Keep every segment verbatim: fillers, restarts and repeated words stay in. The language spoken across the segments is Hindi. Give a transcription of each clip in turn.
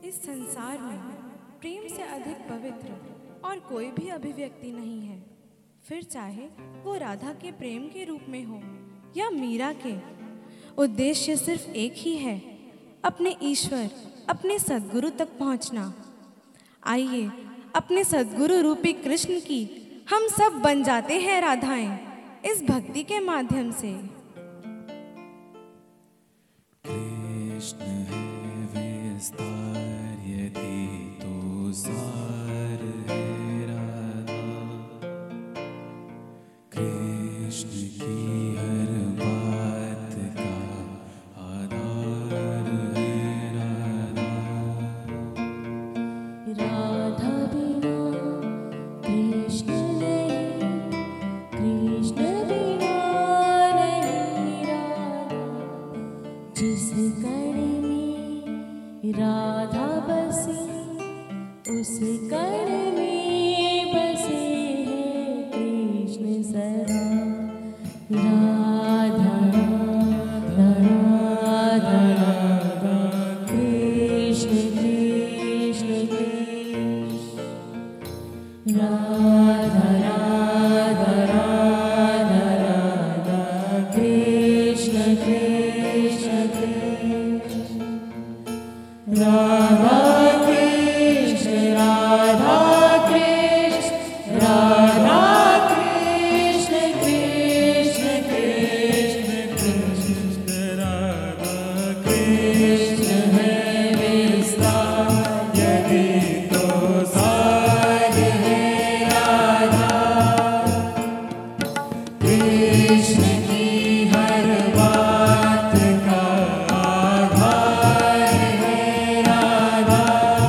इस संसार में प्रेम से अधिक पवित्र और कोई भी अभिव्यक्ति नहीं है। फिर चाहे वो राधा के प्रेम के रूप में हो या मीरा के, उद्देश्य सिर्फ एक ही है, अपने ईश्वर, अपने सद्गुरु तक पहुंचना। आइए अपने सद्गुरु रूपी कृष्ण की हम सब बन जाते हैं राधाएं इस भक्ति के माध्यम से। कृष्ण है विस्तार यदि तो सार है राधा, कृष्ण की हर बात का आधार है राधा। राधा बिना कृष्ण नहीं, कृष्ण बिना नहीं राधा। जिस कण में राधा बसी उस कण में बसे हैं कृष्ण सदा। राधा राधा राधा कृष्ण कृष्ण कृष्ण। राधा राधा राधा राधा कृष्ण कृष्ण कृष्ण। राधा कृष्ण राधा कृष्ण राधा कृष्ण कृष्ण कृष्ण कृष्ण। राधा कृष्ण है विस्तार यदि तो सार है राधा, कृष्ण की हर बात का आधार है राधा।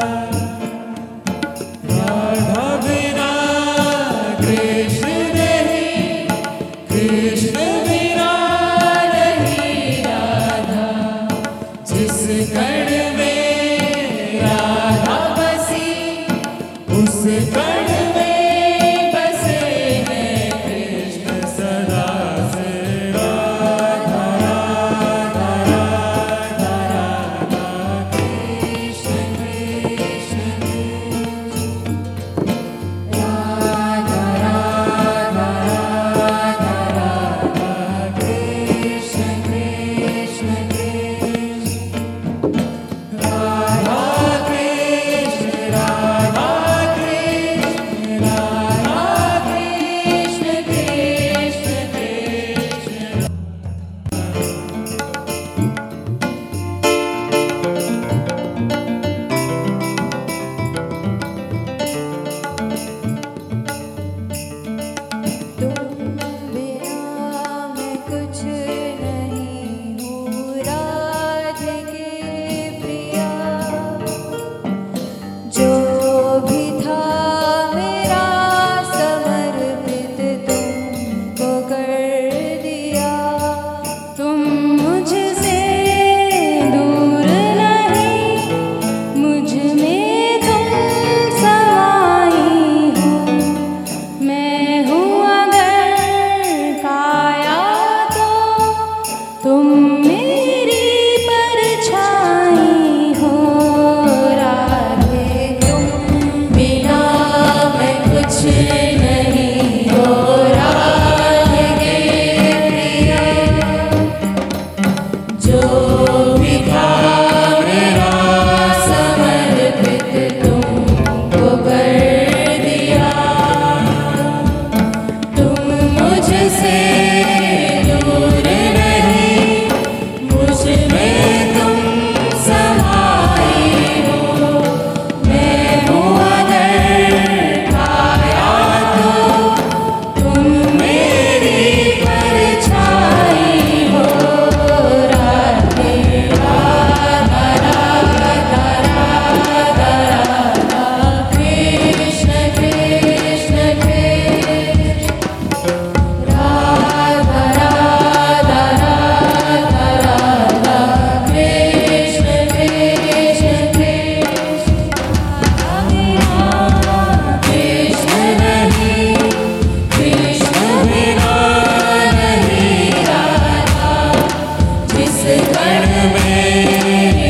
राधा बिना कृष्ण नहीं, कृष्ण बिना नहीं राधा। जिस कण में राधा बसी उस कण में बसे हैं कृष्ण सदा से। राधा राधा राधा राधा कृष्ण कृष्ण कृष्ण। राधा राधा राधा राधा कृष्ण कृष्ण कृष्ण। राधा कृष्ण राधा कृष्ण राधा कृष्ण कृष्ण कृष्ण। तुम बिना मैं कुछ नहीं हूँ राधिके प्रिया। जो भी था मेरा समर्पित तुमको कर दिया। तुम मुझसे दूर नहीं, मुझ में तुम समाई हो। मैं हूँ अगर काया तो तुम मेरी परछाई हो। राधे तुम बिना मैं कुछ नहीं हो राधे प्रिया। जो भी था मेरा समर्पित तुमको कर दिया। तुम मुझसे दूर नहीं, मुझ में तुम समाए हो। मैं हूँ अगर काया तो तुम मेरी परछाई हो। राधे राधा राधा राधा राधा कृष्ण कृष्ण कृष्ण। राधा राधा राधा राधा कृष्ण कृष्ण कृष्ण। कृष्ण नहीं, कृष्ण बिना नहीं राधा। जिस कण में